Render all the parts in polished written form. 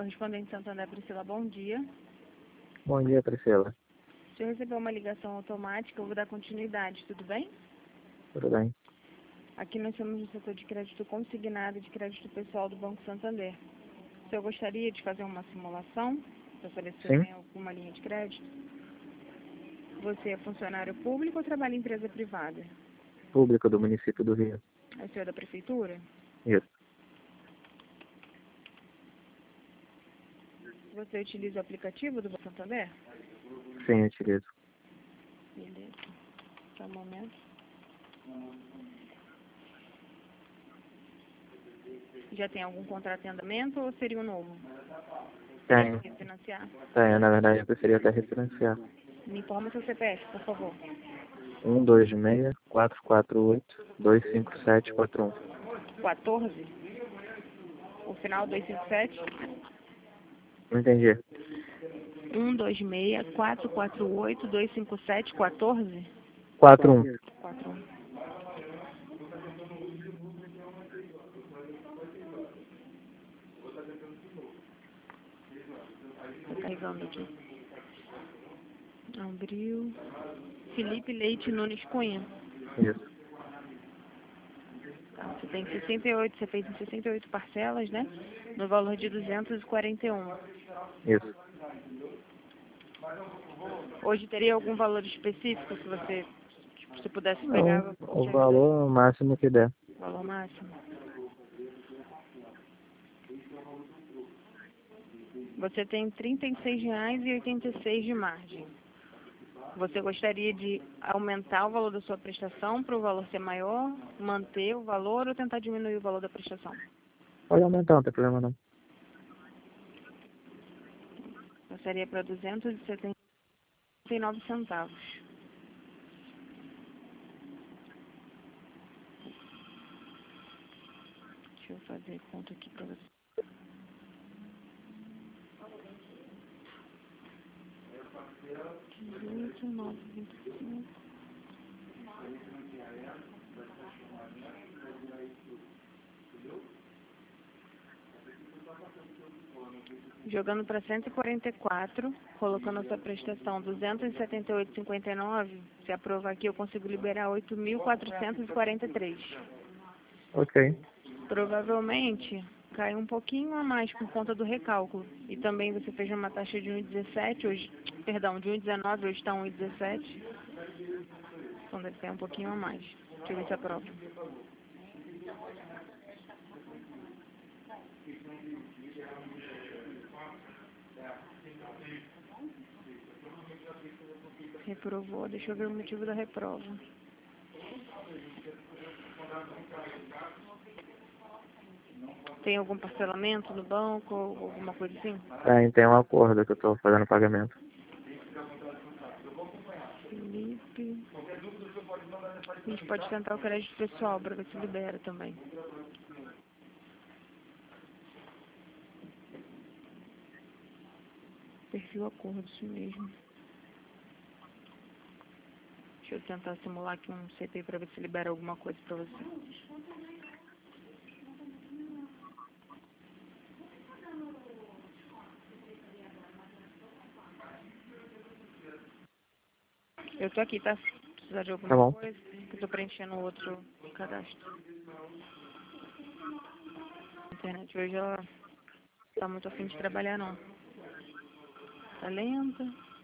Correspondente Santander, Priscila, bom dia. Bom dia, Priscila. O senhor recebeu uma ligação automática, eu vou dar continuidade, tudo bem? Tudo bem? Aqui nós somos no setor de crédito consignado e de crédito pessoal do Banco Santander. O senhor gostaria de fazer uma simulação para saber se o senhor Sim. tem alguma linha de crédito? Você é funcionário público ou trabalha em empresa privada? Público do município do Rio. É o senhor da prefeitura? Isso. Você utiliza o aplicativo do Banco Santander? Sim, utilizo. Beleza. Só um momento. Já tem algum contrato em andamento ou seria um novo? Tenho. Refinanciar? Tenho, na verdade, eu preferia até refinanciar. Me informa seu CPF, por favor. 126-448-25741. 14? O final 257? Não entendi. 126-448-257-14? 41. 41. Tô carregando aqui. Abril. Felipe Leite Nunes Cunha. Isso. Tá, você tem 68, você fez em 68 parcelas, né? No valor de 241. Isso. Hoje teria algum valor específico que você, se pudesse pegar, Não, te o ajudar? valor máximo que der. Valor máximo. Você tem R$ 36,86 de margem. Você gostaria de aumentar o valor da sua prestação para o valor ser maior, manter o valor ou tentar diminuir o valor da prestação? Pode aumentar, não tem problema não. Passaria para R$ 279 centavos. Deixa eu fazer conta aqui para você. Jogando para 144, colocando a sua prestação 278,59, se aprovar aqui eu consigo liberar 8.443. Ok. Provavelmente cai um pouquinho a mais por conta do recálculo. E também você fez uma taxa de 1,17 hoje, perdão, de 1,19, hoje está 1,17. Então deve cair um pouquinho a mais. Deixa eu ver se aprova. Reprovou, deixa eu ver o motivo da reprova. Tem algum parcelamento no banco ou alguma coisa assim? Tem um acordo que eu estou fazendo pagamento. Felipe. A gente pode tentar o crédito pessoal para ver se libera também. Perfil acordo, isso mesmo. Deixa eu tentar simular aqui um CP para ver se libera alguma coisa para você. Eu tô aqui, tá? Se precisar de Tá alguma bom. coisa, eu tô preenchendo outro cadastro. A internet hoje ela tá muito afim de trabalhar não. Tá lenta.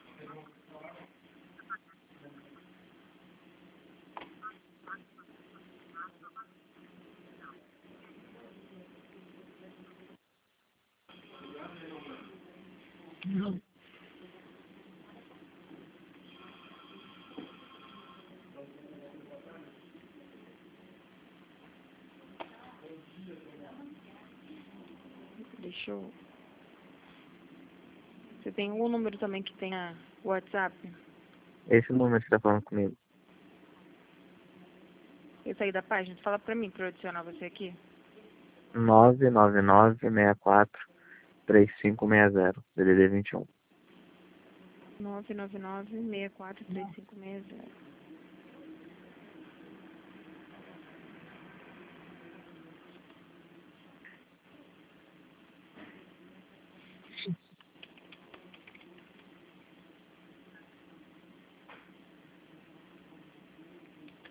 Deixa eu... Você tem algum número também que tenha WhatsApp? Esse número que você está falando comigo. Eu saí da página, fala pra mim pra eu adicionar você aqui. 999-64-3560. DDD 21. 999-643560.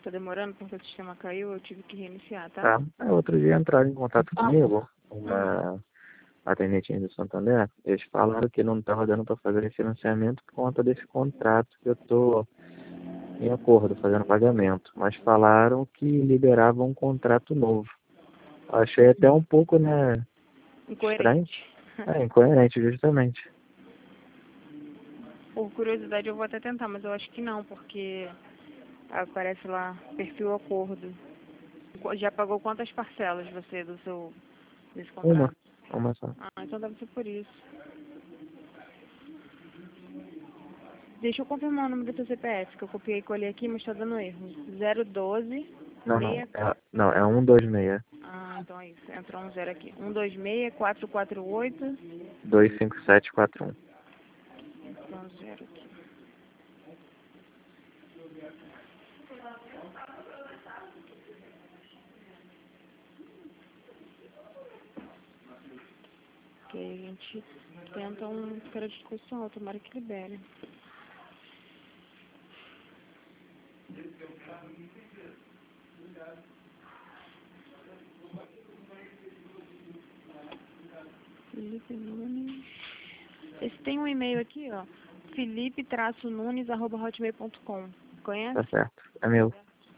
Tá demorando porque o sistema caiu, eu tive que reiniciar, tá? Tá. Aí outro dia entraram em contato comigo, uma atendente do Santander, eles falaram que não estava dando para fazer refinanciamento por conta desse contrato que eu tô em acordo, fazendo pagamento. Mas falaram que liberavam um contrato novo. Achei até um pouco, né, estranho. Incoerente. Incoerente, justamente. Por curiosidade eu vou até tentar, mas eu acho que não, porque aparece lá, perfil acordo. Já pagou quantas parcelas você desse contrato? Uma só. Ah, então deve ser por isso. Deixa eu confirmar o número do seu CPF, que eu copiei e colei aqui, mas tá dando erro. 012 Não, meia... não, é 126 Ah, então é isso. Entrou um zero aqui. 126 448. 25741. Entrou um zero aqui. Que aí a gente tenta um cara de discussão, tomara que libere. Felipe Nunes. Esse tem um e-mail aqui, ó. felipe-nunes@hotmail.com. Conhece? Tá certo. É meu.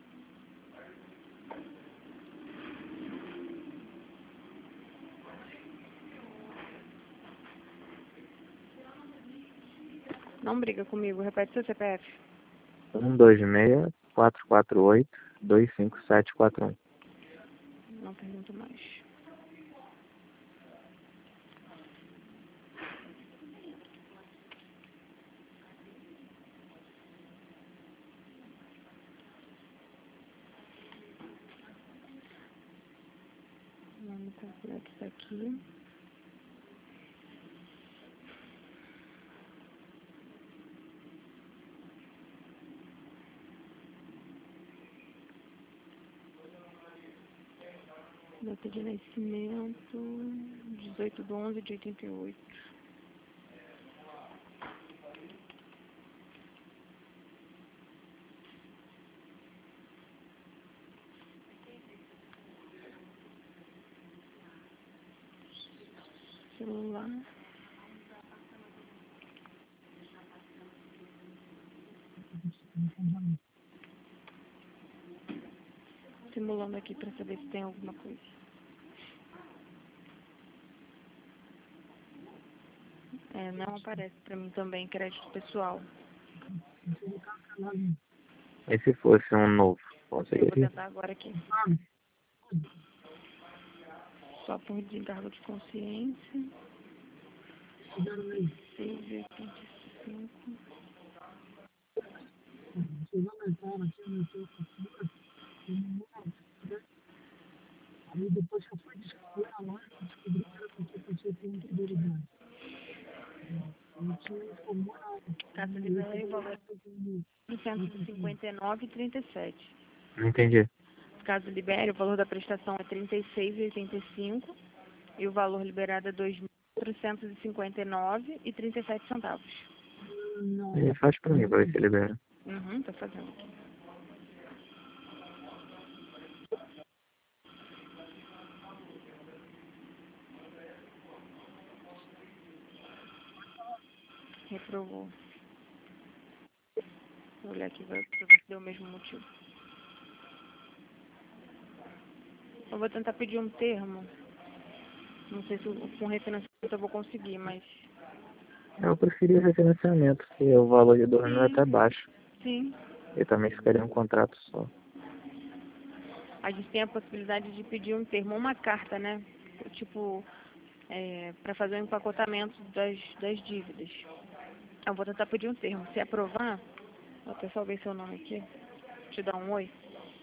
Não briga comigo, repete seu CPF. 126 448 25741. Não pergunto mais. O nome completo tá aqui. Data de nascimento, 18/11/88. Celular. Simulando aqui pra saber se tem alguma coisa. Não aparece pra mim também crédito pessoal. E se fosse um novo? Eu vou Conseguiria? tentar agora aqui. Só por desencargo de consciência. 6,85. Casa de Belém, valor 459,37. Não entendi. Caso libere, o valor da prestação é 36,85 e o valor liberado é 2.459,37 centavos. Faz pra mim, pra ver se libera. Uhum, tô fazendo aqui. Reprovou. Vou olhar aqui pra ver se deu o mesmo motivo. Eu vou tentar pedir um termo. Não sei se com refinanciamento eu vou conseguir, mas... Eu preferia refinanciamento, porque o valor de 2 mil é até baixo. Sim. E também ficaria um contrato só. A gente tem a possibilidade de pedir um termo, uma carta, né? Tipo, para fazer um empacotamento das dívidas. Eu vou tentar pedir um termo. Se aprovar, vou até salvar seu nome aqui, te dar um oi.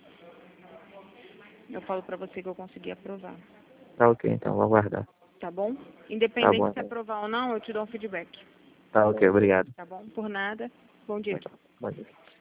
Eu falo pra você que eu consegui aprovar. Tá ok, então, vou aguardar. Tá bom? Tá Independente bom. de se aprovar ou não, eu te dou um feedback. Tá ok, obrigado. Tá bom? Por nada. Bom dia. Bom dia.